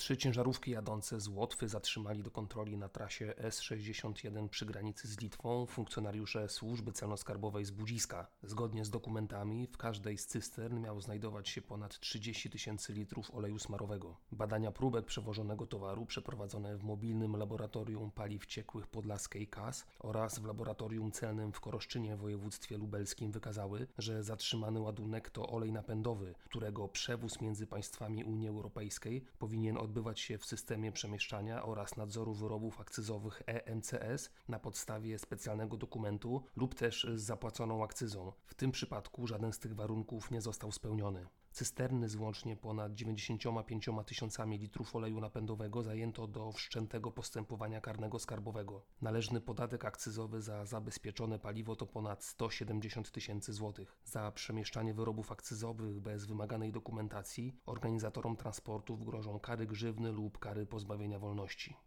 3 ciężarówki jadące z Łotwy zatrzymali do kontroli na trasie S61 przy granicy z Litwą funkcjonariusze Służby Celno-Skarbowej z Budziska. Zgodnie z dokumentami w każdej z cystern miało znajdować się ponad 30 000 litrów oleju smarowego. Badania próbek przewożonego towaru przeprowadzone w mobilnym laboratorium paliw ciekłych podlaskiej KAS oraz w laboratorium celnym w Koroszczynie w województwie lubelskim wykazały, że zatrzymany ładunek to olej napędowy, którego przewóz między państwami Unii Europejskiej powinien odbywać się w systemie przemieszczania oraz nadzoru wyrobów akcyzowych EMCS na podstawie specjalnego dokumentu lub też z zapłaconą akcyzą. W tym przypadku żaden z tych warunków nie został spełniony. Cysterny z łącznie ponad 95 000 litrów oleju napędowego zajęto do wszczętego postępowania karnego skarbowego. Należny podatek akcyzowy za zabezpieczone paliwo to ponad 170 000 złotych. Za przemieszczanie wyrobów akcyzowych bez wymaganej dokumentacji organizatorom transportów grożą kary grzywny lub kary pozbawienia wolności.